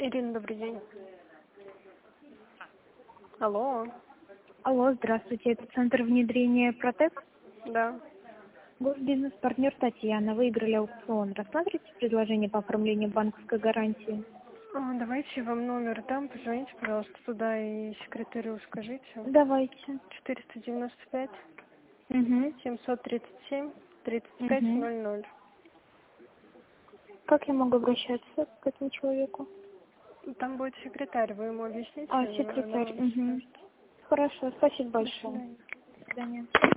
Ирина, добрый день. Алло. Алло, здравствуйте. Это центр внедрения протез? Да. Госбизнес-партнер Татьяна. Выиграли аукцион. Рассмотрите предложение по оформлению банковской гарантии? Давайте я вам номер дам, позвоните, пожалуйста, туда и секретарю скажите. Давайте. 495 Угу. 737 3500. Как я могу обращаться к этому человеку? Там будет секретарь, вы ему объясните? Секретарь. Она вам Угу. скажет. Хорошо, спасибо До большое. свидания. До свидания.